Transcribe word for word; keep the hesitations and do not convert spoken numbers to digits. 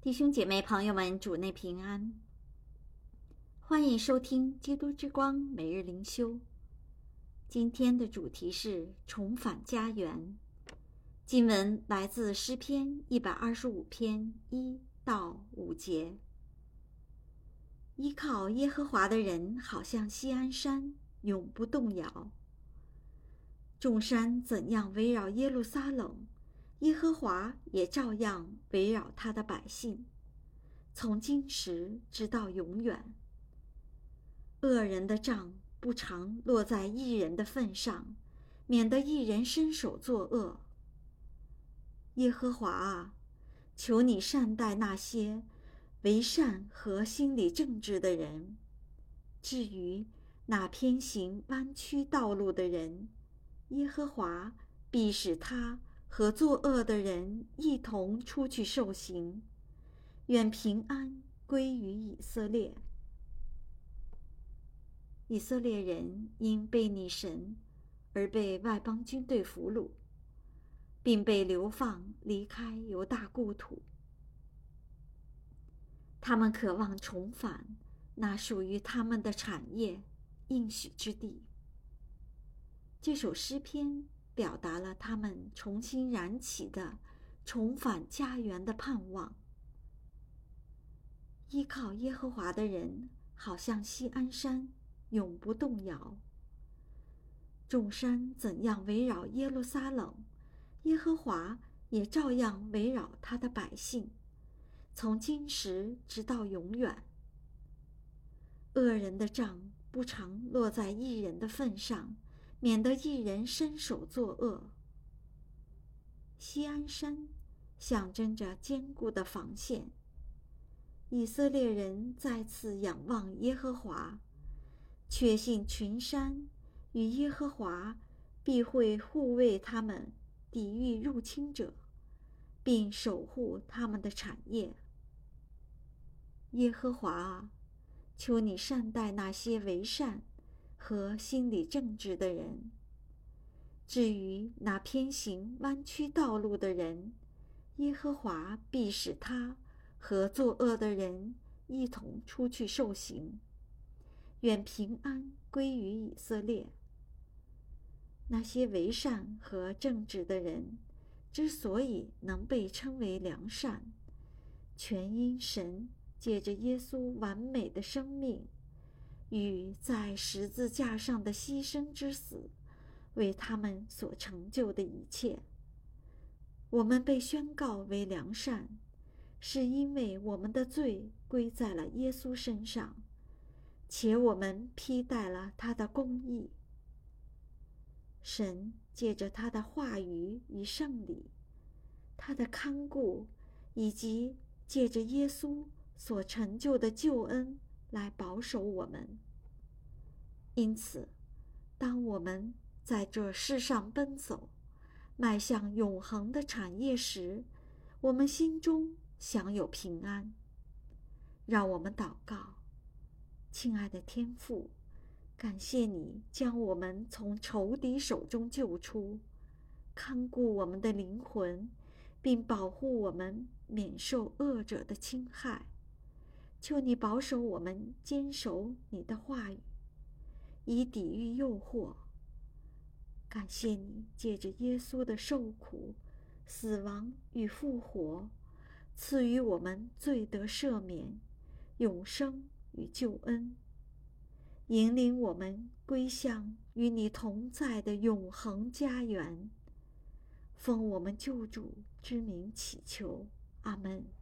弟兄姐妹朋友们，主内平安，欢迎收听基督之光每日灵修。今天的主题是重返家园。经文来自诗篇一百二十五篇一到五节。依靠耶和华的人好像锡安山，永不动摇。众山怎样围绕耶路撒冷，耶和华也照样围绕他的百姓，从今时直到永远。恶人的杖不常落在义人的份上，免得义人伸手作恶。耶和华啊，求你善待那些为善和心里正直的人。至于那偏行弯曲道路的人，耶和华必使他和作恶的人一同出去受刑。愿平安归于以色列。以色列人因悖逆神而被外邦军队俘虏，并被流放离开犹大故土。他们渴望重返那属于他们的产业应许之地。这首诗篇表达了他们重新燃起的重返家园的盼望。依靠耶和华的人好像锡安山，永不动摇。众山怎样围绕耶路撒冷，耶和华也照样围绕他的百姓，从今时直到永远。恶人的杖不常落在义人的份上，免得义人伸手作恶。锡安山象征着坚固的防线。以色列人再次仰望耶和华，确信群山与耶和华必会护卫他们，抵御入侵者，并守护他们的产业。耶和华啊，求你善待那些为善和心里正直的人。至于那偏行弯曲道路的人，耶和华必使他和作恶的人一同出去受刑。愿平安归于以色列。那些为善和正直的人之所以能被称为良善，全因神借着耶稣完美的生命与在十字架上的牺牲之死为他们所成就的一切。我们被宣告为良善，是因为我们的罪归在了耶稣身上，且我们披戴了他的公义。神借着他的话语与圣礼，他的看顾，以及借着耶稣所成就的救恩来保守我们。因此，当我们在这世上奔走，迈向永恒的产业时，我们心中享有平安。让我们祷告。亲爱的天父，感谢你将我们从仇敌手中救出，看顾我们的灵魂，并保护我们免受恶者的侵害。求你保守我们坚守你的话语，以抵御诱惑。感谢你借着耶稣的受苦、死亡与复活，赐予我们罪得赦免、永生与救恩，引领我们归向与你同在的永恒家园。奉我们救主之名祈求，阿们。